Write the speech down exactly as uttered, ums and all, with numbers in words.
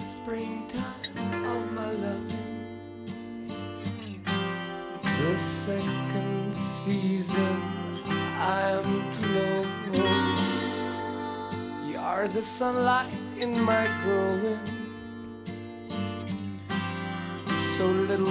the springtime of my loving. The second season I am to know. You are the sunlight in my growing. So little